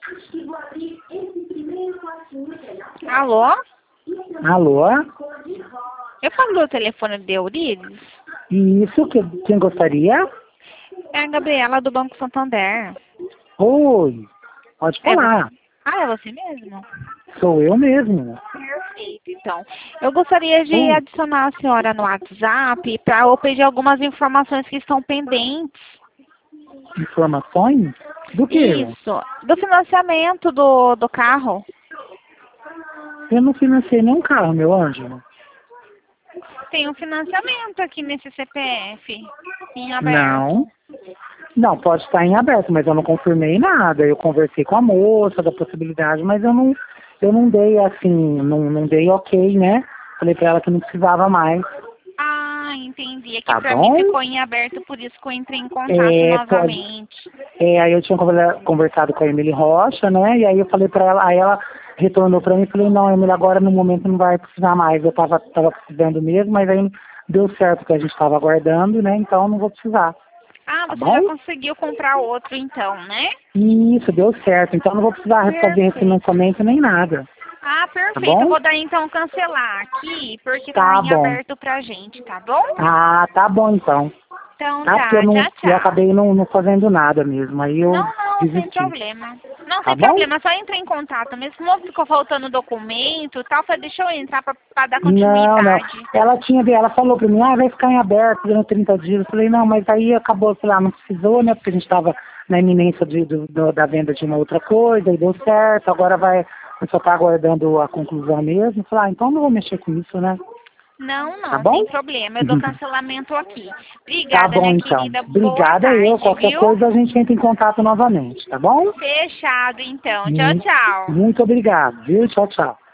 Alô? Alô? Eu falo do telefone de Eurides? Isso, quem gostaria? É a Gabriela do Banco Santander. Oi, pode É falar. você? Ah, é você mesmo? Sou eu mesmo. Perfeito, então. Eu gostaria de Oi, adicionar a senhora no WhatsApp para eu pedir algumas informações que estão pendentes. informações? Do que? Isso, do financiamento do carro. Eu não financei nenhum carro, meu anjo. Tem um financiamento aqui nesse CPF em aberto. Não. Não, pode estar em aberto, mas eu não confirmei nada. Eu conversei com a moça da possibilidade, mas eu não dei assim, não dei ok, né? Falei pra ela que não precisava mais. Ah, entendi. Aqui Tá para mim bom? ficou em aberto, por isso que eu entrei em contato Pode. novamente. Aí eu tinha conversado com a Emily Rocha, né? E aí eu falei pra ela, aí ela retornou pra mim e falei, não, Emily, agora no momento não vai precisar mais. Eu tava precisando mesmo, mas aí deu certo que a gente tava aguardando, né? Então não vou precisar. Ah, Tá você já bom? conseguiu comprar outro então, né? Isso, deu certo. Então não vou precisar fazer Perfeito. refinanciamento nem nada. Ah, Tá perfeito. Eu bom? vou dar então cancelar aqui, porque tá Tá em bom. aberto pra gente, tá bom? Ah, tá bom então. Então Tá? Porque tá, tchau, eu tchau. acabei não fazendo nada mesmo. Aí eu Não, não, sem desisti. problema. Não, Tá sem bom? problema, só entrei em contato mesmo. Como ficou faltando documento e tal, falei, deixa eu entrar pra dar Não, não. continuidade. Ela falou pra mim, vai ficar em aberto durante 30 dias. Eu falei, não, mas aí acabou, sei lá, não precisou, né? Porque a gente estava na iminência da venda de uma outra coisa, e deu certo, agora eu só tá aguardando a conclusão mesmo. Eu falei, então não vou mexer com isso, né? Não, Tá não, bom? sem problema. Eu dou cancelamento aqui. Tá Obrigada, bom minha então. querida. Boa Obrigada eu. tarde, Qualquer viu? coisa a gente entra em contato novamente, tá bom? Fechado, então. Tchau, Muito, tchau. muito obrigado, viu? Tchau, tchau.